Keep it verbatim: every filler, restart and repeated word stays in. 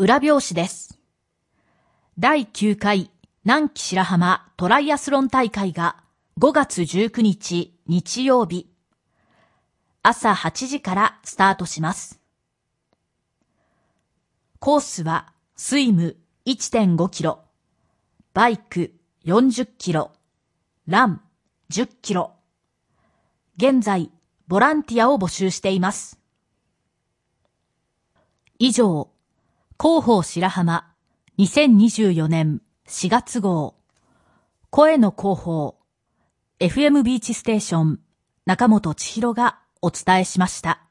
裏表紙です。だいきゅうかい南紀白浜トライアスロン大会がごがつじゅうくにち日曜日、朝はちじからスタートします。コースはスイム いってんごキロ、バイクよんじゅっキロ、ランじゅっキロ。現在、ボランティアを募集しています。以上、広報白浜にせんにじゅうよねんしがつ号声の広報 エフエム ビーチステーション中本千尋がお伝えしました。